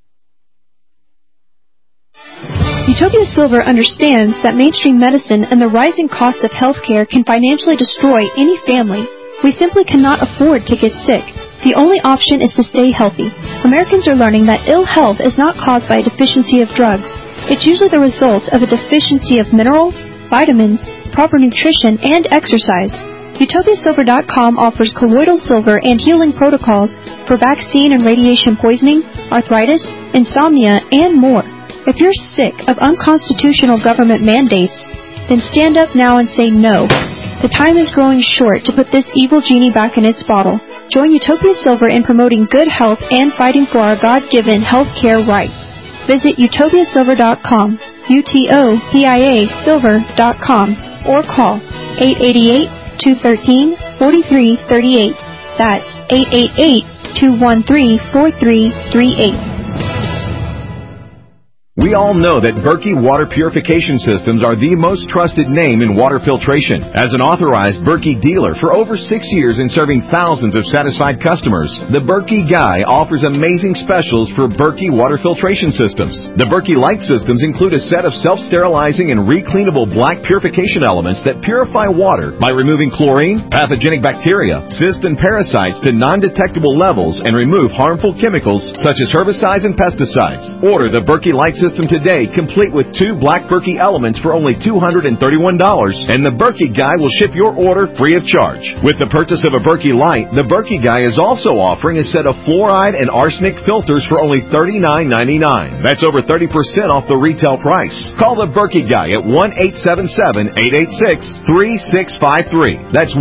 Utopia Silver understands that mainstream medicine and the rising costs of healthcare can financially destroy any family. We simply cannot afford to get sick. The only option is to stay healthy. Americans are learning that ill health is not caused by a deficiency of drugs. It's usually the result of a deficiency of minerals, vitamins, proper nutrition, and exercise. UtopiaSilver.com offers colloidal silver and healing protocols for vaccine and radiation poisoning, arthritis, insomnia, and more. If you're sick of unconstitutional government mandates, then stand up now and say no. The time is growing short to put this evil genie back in its bottle. Join Utopia Silver in promoting good health and fighting for our God-given health care rights. Visit utopiasilver.com, UTOPIA silver.com, or call 888-213-4338. That's 888-213-4338. We all know that Berkey Water Purification Systems are the most trusted name in water filtration. As an authorized Berkey dealer for over 6 years and serving thousands of satisfied customers, the Berkey Guy offers amazing specials for Berkey Water Filtration Systems. The Berkey Light Systems include a set of self-sterilizing and recleanable black purification elements that purify water by removing chlorine, pathogenic bacteria, cysts, and parasites to non-detectable levels and remove harmful chemicals such as herbicides and pesticides. Order the Berkey Light Systems system today, complete with 2 Black Berkey elements for only $231, and the Berkey Guy will ship your order free of charge. With the purchase of a Berkey Light, the Berkey Guy is also offering a set of fluoride and arsenic filters for only $39.99. That's over 30% off the retail price. Call the Berkey Guy at 1-877-886-3653. That's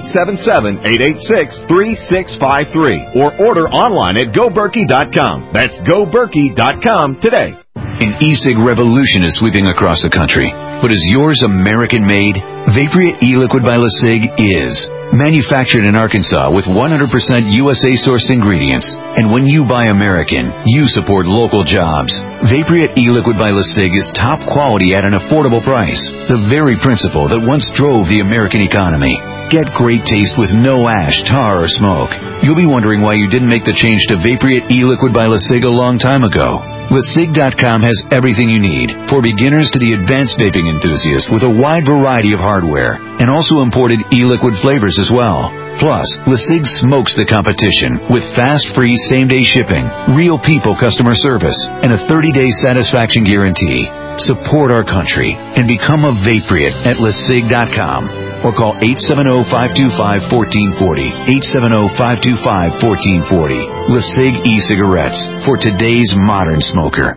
1-877-886-3653. Or order online at GoBerkey.com. That's GoBerkey.com today. An e-cig revolution is sweeping across the country. But is yours American-made? Vaporeat e-liquid by LeSig is. Manufactured in Arkansas with 100% USA-sourced ingredients. And when you buy American, you support local jobs. Vaporeat e-liquid by LeSig is top quality at an affordable price. The very principle that once drove the American economy. Get great taste with no ash, tar, or smoke. You'll be wondering why you didn't make the change to Vaporeat e-liquid by LeSig a long time ago. LeSig.com has everything you need, for beginners to the advanced vaping enthusiast, with a wide variety of hardware, and also imported e-liquid flavors as well. Plus, LeSig smokes the competition with fast, free, same-day shipping, real people customer service, and a 30-day satisfaction guarantee. Support our country and become a Vaporeat at LeSig.com. Or call 870-525-1440, 870-525-1440. LeSig e-cigarettes for today's modern smoker.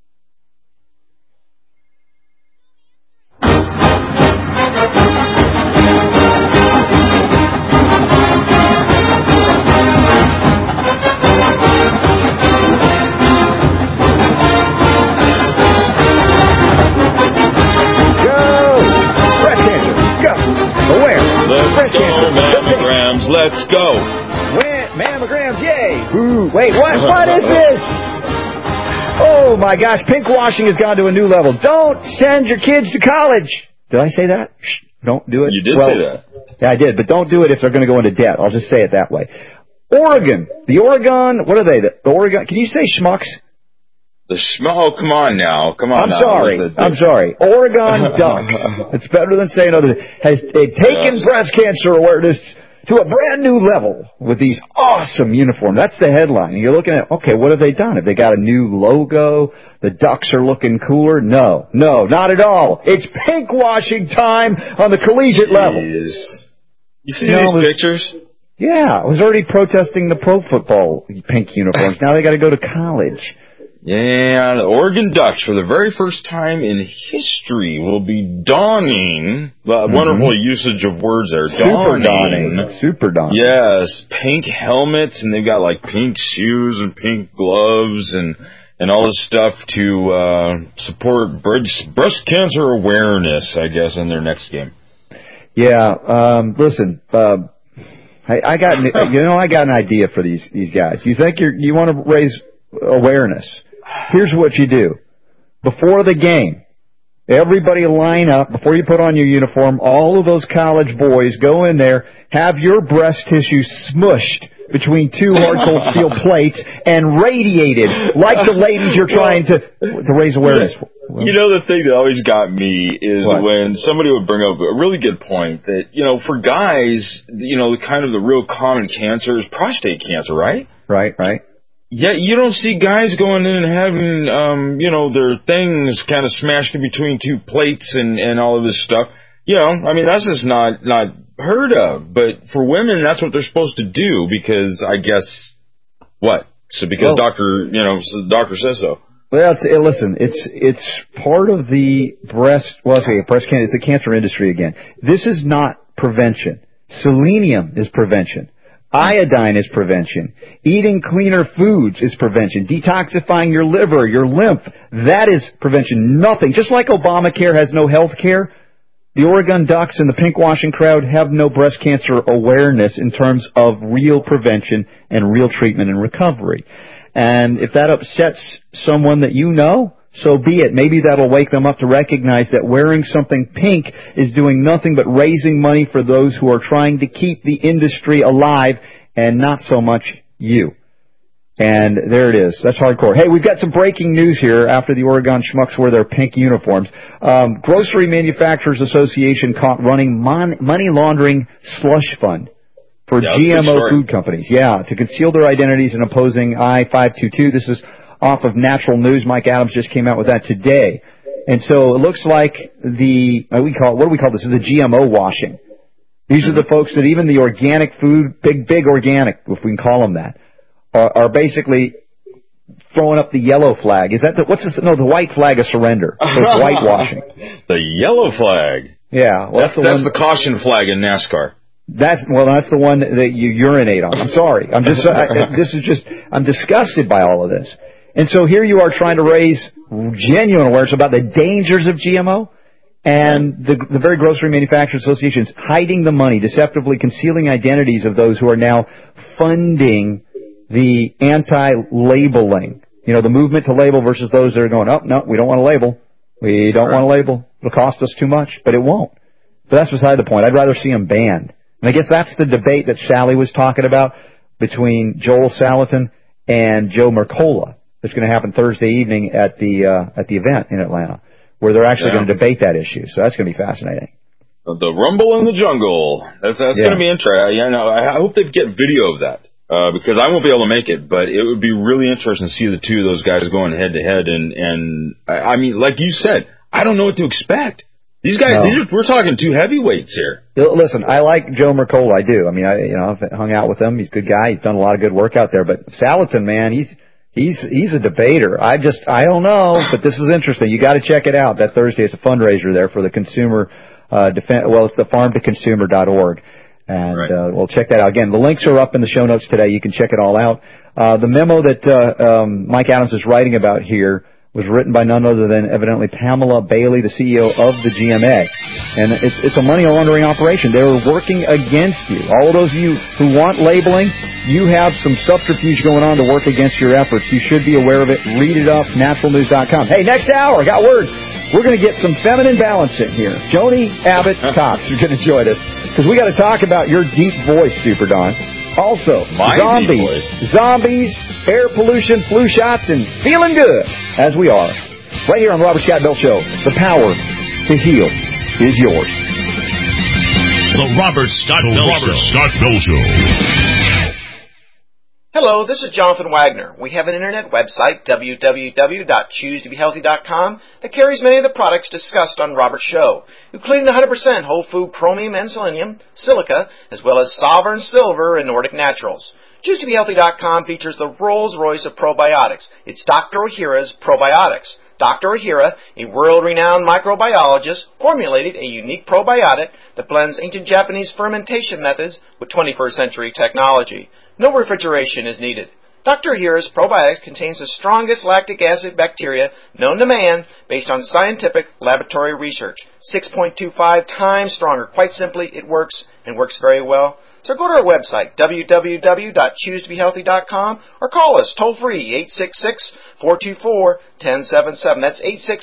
Let's go. Mammograms, yay. Ooh, wait, what is this? Oh, my gosh, pink washing has gone to a new level. Don't send your kids to college. Did I say that? Shh, don't do it. You did say that. Yeah, I did, but don't do it if they're going to go into debt. I'll just say it that way. Oregon. The Oregon, what are they? The Oregon, can you say schmucks? Oh, come on now. Come on. I'm sorry. Oregon Ducks. It's better than saying other. Has taken breast cancer awareness to a brand new level with these awesome uniforms. That's the headline. And you're looking at, okay, what have they done? Have they got a new logo? The Ducks are looking cooler? No, not at all. It's pink washing time on the collegiate level. You see these pictures? Yeah, I was already protesting the pro football pink uniforms. Now they got to go to college. Yeah, the Oregon Ducks, for the very first time in history, will be donning, wonderful usage of words there, Super donning. Yes, pink helmets, and they've got like pink shoes and pink gloves and all this stuff to support breast cancer awareness, I guess, in their next game. Yeah, listen, I got an idea for these guys. You think you want to raise awareness? Here's what you do. Before the game, everybody line up, before you put on your uniform, all of those college boys go in there, have your breast tissue smushed between 2 hard cold steel plates and radiated like the ladies you're trying to raise awareness for. You know, the thing that always got me is when somebody would bring up a really good point that, for guys, kind of the real common cancer is prostate cancer, right? Right. Yeah, you don't see guys going in and having, their things kind of smashed in between 2 plates and all of this stuff. That's just not heard of. But for women, that's what they're supposed to do because I guess, what? So because the doctor says so. Well, listen, it's part of the breast cancer. It's the cancer industry again. This is not prevention. Selenium is prevention. Iodine is prevention. Eating cleaner foods is prevention. Detoxifying your liver, your lymph, that is prevention. Nothing. Just like Obamacare has no health care, the Oregon Ducks and the pink washing crowd have no breast cancer awareness in terms of real prevention and real treatment and recovery. And if that upsets someone that you know, so be it. Maybe that'll wake them up to recognize that wearing something pink is doing nothing but raising money for those who are trying to keep the industry alive and not so much you. And there it is. That's hardcore. Hey, we've got some breaking news here after the Oregon Schmucks wear their pink uniforms. Grocery Manufacturers Association caught running money laundering slush fund for GMO food companies. Yeah, to conceal their identities and opposing I-522. This is off of Natural News. Mike Adams just came out with that today. And so it looks like what do we call this? This is the GMO washing. These are the folks that even the organic food, big organic, if we can call them that, are basically throwing up the yellow flag. Is that the white flag of surrender. So it's whitewashing. The yellow flag. Yeah. Well, that's the caution flag in NASCAR. That's the one that you urinate on. I'm sorry. I'm disgusted by all of this. And so here you are trying to raise genuine awareness about the dangers of GMO, and the very grocery manufacturers associations hiding the money, deceptively concealing identities of those who are now funding the anti-labeling. You know, the movement to label versus those that are going, oh, no, we don't want to label. We don't want to label. It'll cost us too much, but it won't. But that's beside the point. I'd rather see them banned. And I guess that's the debate that Sally was talking about between Joel Salatin and Joe Mercola. That's going to happen Thursday evening at the event in Atlanta, where they're actually going to debate that issue. So that's going to be fascinating. The Rumble in the Jungle. That's going to be interesting. I hope they get video of that because I won't be able to make it, but it would be really interesting to see the two of those guys going head to head. And I mean, like you said, I don't know what to expect. These guys, we're talking two heavyweights here. Listen, I like Joe Mercola. I do. I mean, I've hung out with him. He's a good guy. He's done a lot of good work out there. But Salatin, man, He's a debater. I don't know, but this is interesting. You got to check it out. That Thursday, it's a fundraiser there for the consumer it's the farmtoconsumer.org. And we'll check that out. Again, the links are up in the show notes today. You can check it all out. The memo that Mike Adams is writing about here was written by none other than evidently Pamela Bailey, the CEO of the GMA. And it's a money laundering operation. They're working against you. All of those of you who want labeling, you have some subterfuge going on to work against your efforts. You should be aware of it. Read it up, naturalnews.com. Hey, next hour, I got word. We're going to get some feminine balance in here. Joni Abbott Cox is going to join us because we got to talk about your deep voice, Super Don. Also, zombies, air pollution, flu shots, and feeling good, as we are. Right here on the Robert Scott Bell Show, the power to heal is yours. The Robert Scott Bell Show. Hello, this is Jonathan Wagner. We have an internet website, www.choosetobehealthy.com, that carries many of the products discussed on Robert's show, including 100% whole food chromium and selenium, silica, as well as Sovereign Silver and Nordic Naturals. ChooseToBeHealthy.com features the Rolls-Royce of probiotics. It's Dr. Ohhira's Probiotics. Dr. Ohhira, a world-renowned microbiologist, formulated a unique probiotic that blends ancient Japanese fermentation methods with 21st century technology. No refrigeration is needed. Dr. Ohhira's probiotics contains the strongest lactic acid bacteria known to man based on scientific laboratory research. 6.25 times stronger. Quite simply, it works and works very well. So go to our website, www.choosetobehealthy.com, or call us toll-free, 866-424-1077. That's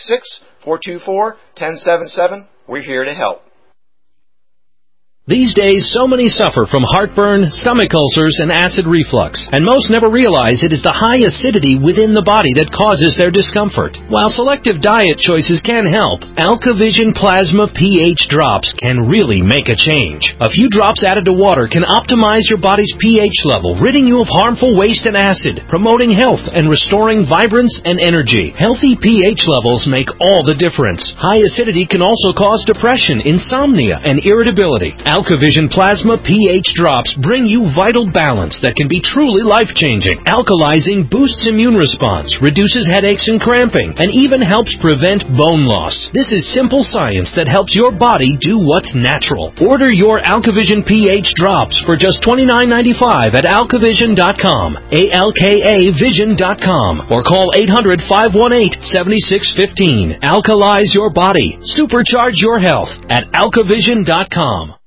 866-424-1077. We're here to help. These days, so many suffer from heartburn, stomach ulcers, and acid reflux, and most never realize it is the high acidity within the body that causes their discomfort. While selective diet choices can help, AlkaVision Plasma pH drops can really make a change. A few drops added to water can optimize your body's pH level, ridding you of harmful waste and acid, promoting health and restoring vibrance and energy. Healthy pH levels make all the difference. High acidity can also cause depression, insomnia, and irritability. AlkaVision Plasma pH drops bring you vital balance that can be truly life-changing. Alkalizing boosts immune response, reduces headaches and cramping, and even helps prevent bone loss. This is simple science that helps your body do what's natural. Order your AlkaVision pH drops for just $29.95 at alkavision.com, ALKAvision.com, or call 800-518-7615. Alkalize your body. Supercharge your health at alkavision.com.